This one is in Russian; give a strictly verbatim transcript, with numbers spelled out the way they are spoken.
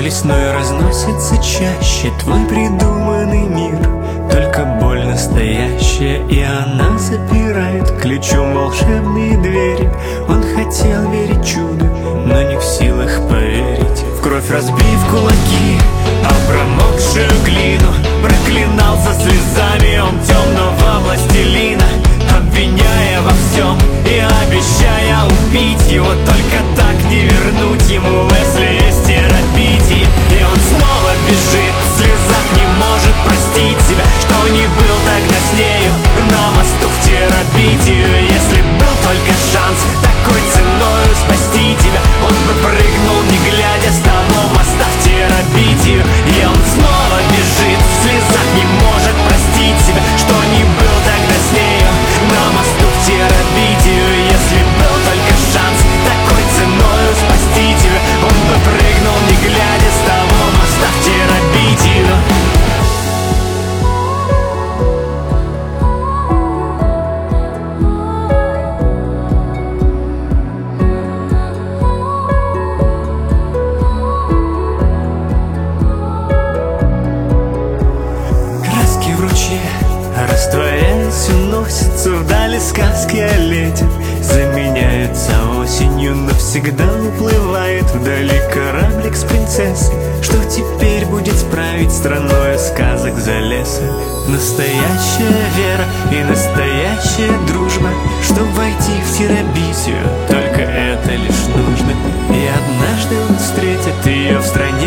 весной разносится чаще твой придуманный мир. Только боль настоящая, и она запирает ключом волшебные двери. Он хотел верить чуду, но не в силах поверить. В кровь разбив кулаки, а промокшую глину проклинал со слезами он темного властелина, обвиняя во всем и обещая убить его. Только так не вернуть ему, если есть терапии. И он снова бежит, в слезах не может простить себя, что не был тогда с нею на мосту в терапию. Если был только шанс такой ценою спасти тебя, он бы прыгнул, не глядя, с того моста в терапию. И он снова бежит, в слезах не может простить себя, что не был тогда с нею на мосту в терапию. Если был только шанс такой ценою спасти тебя, он бы прыгнул, не глядя, с того моста в терапию. Краски в ручье растворяясь, уносятся вдали сказки о лете, заменяются осенью, навсегда уплывает вдали кораблик с принцессой. Что теперь будет справить страною сказок за лесом? Настоящая вера и настоящая дружба, чтоб войти в терабитию, только это лишь нужно. И однажды он встретит ее в стране